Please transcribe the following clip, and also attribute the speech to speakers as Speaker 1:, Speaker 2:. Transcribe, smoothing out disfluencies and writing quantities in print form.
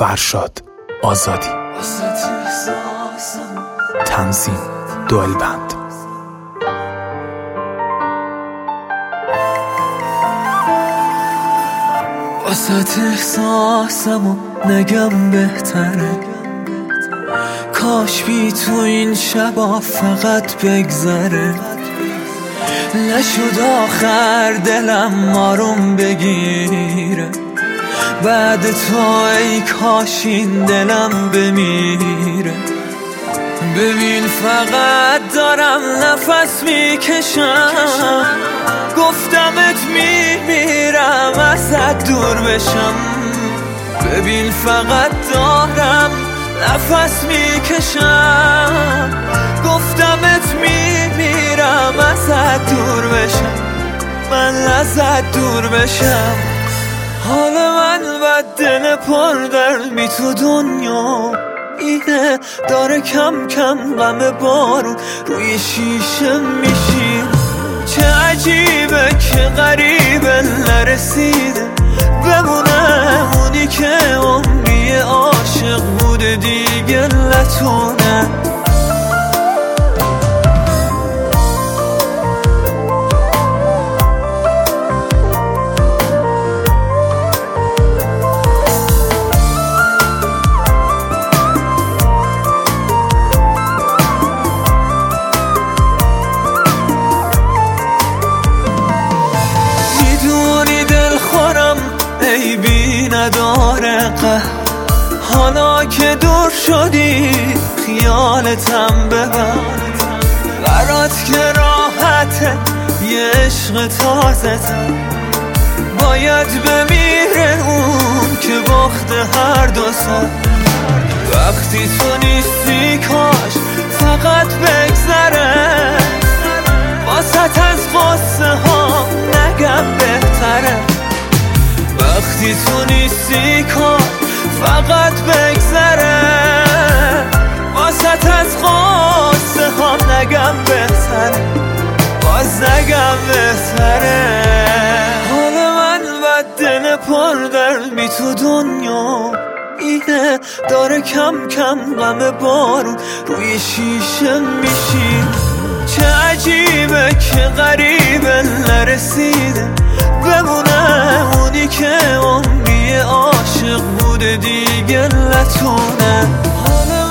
Speaker 1: فرشاد آزادی. تنظیم دلبند.
Speaker 2: واسه احساسمو نگم بهتره، کاش بی تو این شبا فقط بگذره. نشد آخر دلم آروم بگیره، بعد تو ای کاش این دلم بمیره. ببین فقط دارم نفس میکشم، گفتمت میمیرم ازت دور بشم. ببین فقط دارم نفس میکشم، گفتمت میمیرم ازت دور بشم، من ازت دور بشم. حال من بد، دل پر درد بی تو دنیا اینه، داره کم کم غم بارون روی شیشه میشین. چه عجیبه که غریبه نرسیده بمونه اونی که عمری عاشق بوده دیگه نتونه. عیبی نداره حالا که دور شدی خیالتم ببر. برات که راحته یه عشق تازه باید بمیره اون که باخته هر دو سال. وقتی تو نیستی کاش فقط بگذره، واسط از قصه ها نگم بهتره. وقتی تو نیستی کار فقط بگذره، واسط از قصه هم نگم بهتره، باز نگم بهتره. حال من بد، دل پر درد بی تو دنیا اینه، داره کم کم غم بارون روی شیشه میشین. چه عجیبه که غریبه نرسیده بمونه اونی که عمری عاشق بوده دیگه نتونه.